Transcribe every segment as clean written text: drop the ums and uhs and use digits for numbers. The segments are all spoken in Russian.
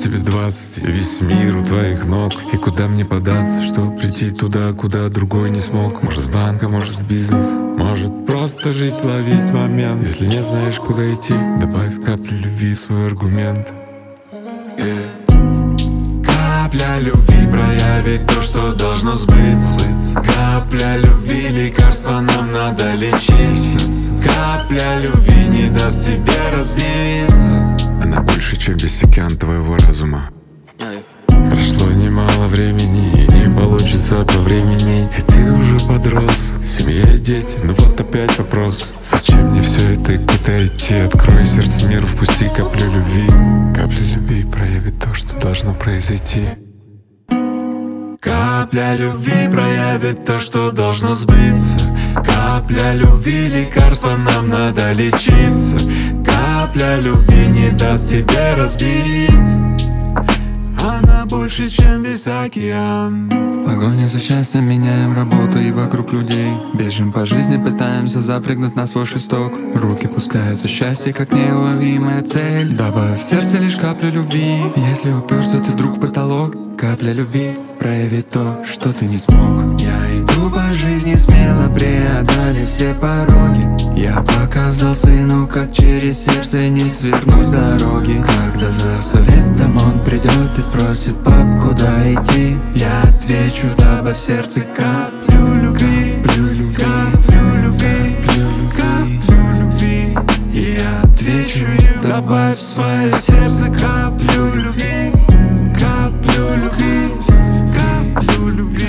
тебе 20, и весь мир у твоих ног. И куда мне податься, чтоб прийти туда, куда другой не смог? Может, в банк, а может, в бизнес, может, просто жить, ловить момент. Если не знаешь, куда идти, добавь каплю любви в свой аргумент. Капля любви проявит то, что должно сбыться. Капля любви, лекарство нам надо лечить. Капля любви не даст тебе разбиться. Она больше, чем весь океан твоего разума. Прошло немало времени, и не получится повременить. И ты уже подрос, семья и дети, но вот опять вопрос: зачем мне все это и куда идти? Открой сердце миру, впусти каплю любви. Капля любви проявит то, что должно произойти. Капля любви проявит то, что должно сбыться. Капля любви, лекарство нам надо лечиться. Капля любви не даст тебе разбиться. Она больше, чем весь океан. В погоне за счастьем меняем работу и вокруг людей. Бежим по жизни, пытаемся запрыгнуть на свой шесток. Руки пускаются счастье, как неуловимая цель. Добавь в сердце лишь каплю любви. Если уперся ты вдруг в потолок, капля любви проявит то, что ты не смог. Я иду по жизни смело, преодолев все пороги. Я показал сыну, как через сердце не свернуть с дороги. Когда за советом он придет и спросит: пап, куда идти? Я отвечу: добавь в сердце каплю любви, каплю любви, каплю любви, каплю любви. И я отвечу: добавь в свое сердце каплю любви, каплю любви, каплю любви.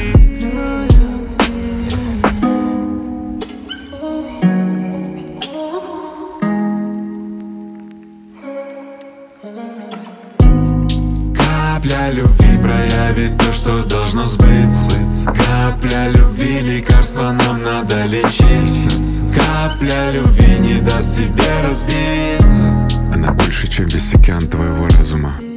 Капля любви проявит то, что должно сбыться. Капля любви, лекарство нам надо лечить. Капля любви не даст тебе разбиться. Она больше, чем весь океан твоего разума.